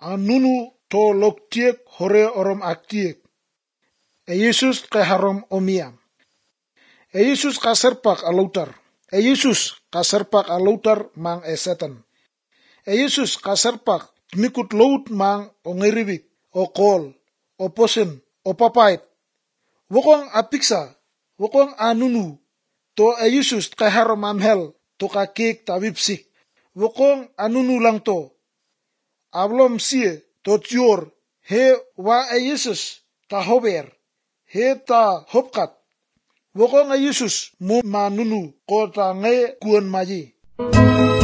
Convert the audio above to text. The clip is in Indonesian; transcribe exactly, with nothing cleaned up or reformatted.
anunu to lok tiek hore orom aktiek. E Yesus ke harom omiam. E Yesus ka serpak aloutar. E Yesus ka serpak aloutar mang e setan. E Yesus ka serpak mikut laut mang o ngeribik, o kol, o posen, o papait. Wokong apiksa, wokong anunu, to e Yesus ka harom amhel, to ka kek tabipsik. Wokong anunu lang to. Ablom sie to tior, he wa e Yesus ta hober, he ta hopkat. Wokong e Yesus mo manunu ko ta nge kuon maji.